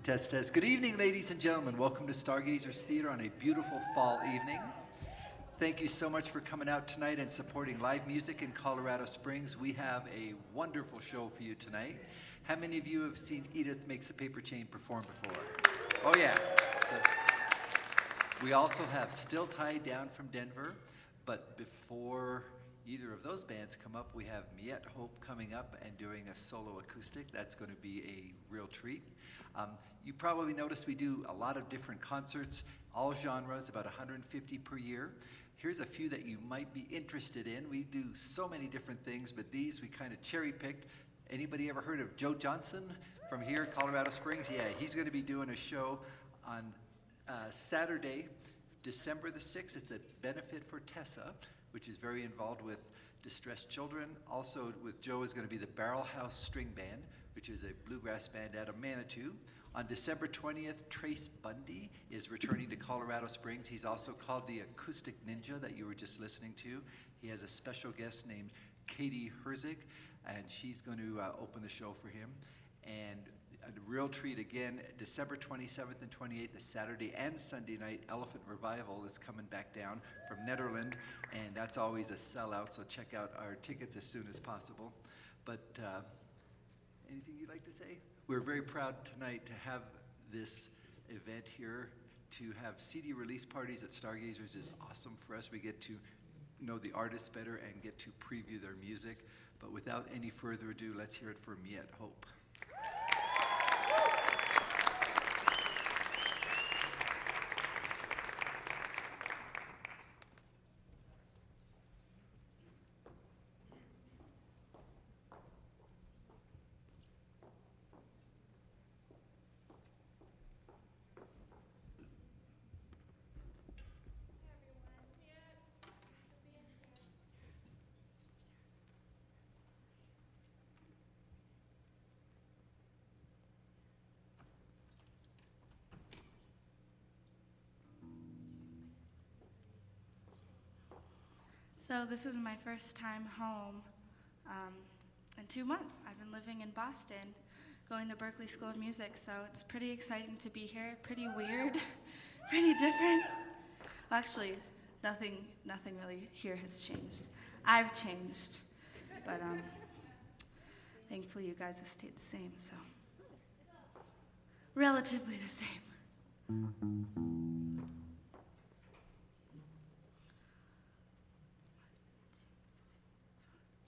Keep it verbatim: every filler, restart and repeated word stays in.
Test, test. Good evening, ladies and gentlemen. Welcome to Stargazers Theater on a beautiful fall evening. Thank you so much for coming out tonight and supporting live music in Colorado Springs. We have a wonderful show for you tonight. How many of you have seen Edith Makes a Paper Chain perform before? Oh, yeah. So, we also have Still Tied Down from Denver, but before either of those bands come up, we have Miette Hope coming up and doing a solo acoustic. That's going to be a real treat. Um, you probably noticed we do a lot of different concerts, all genres, about one hundred fifty per year. Here's a few that you might be interested in. We do so many different things, but these we kind of cherry-picked. Anybody ever heard of Joe Johnson from here, Colorado Springs? Yeah, he's going to be doing a show on uh, Saturday, December the sixth. It's a benefit for Tessa, which is very involved with distressed children. Also with Joe is going to be the Barrel House String Band, which is a bluegrass band out of Manitou. On December twentieth, Trace Bundy is returning to Colorado Springs. He's also called the Acoustic Ninja that you were just listening to. He has a special guest named Katie Herzig, and she's going to uh, open the show for him. And a real treat again, December twenty-seventh and twenty-eighth, the Saturday and Sunday night Elephant Revival is coming back down from Nederland, and that's always a sellout, so check out our tickets as soon as possible. But uh, anything you'd like to say? We're very proud tonight to have this event here. To have C D release parties at Stargazers is awesome for us. We get to know the artists better and get to preview their music. But without any further ado, let's hear it for Miette Hope. So this is my first time home um, in two months. I've been living in Boston, going to Berklee School of Music, so it's pretty exciting to be here, pretty weird, pretty different. Well, actually, nothing, nothing really here has changed. I've changed, but um, thankfully you guys have stayed the same, so relatively the same.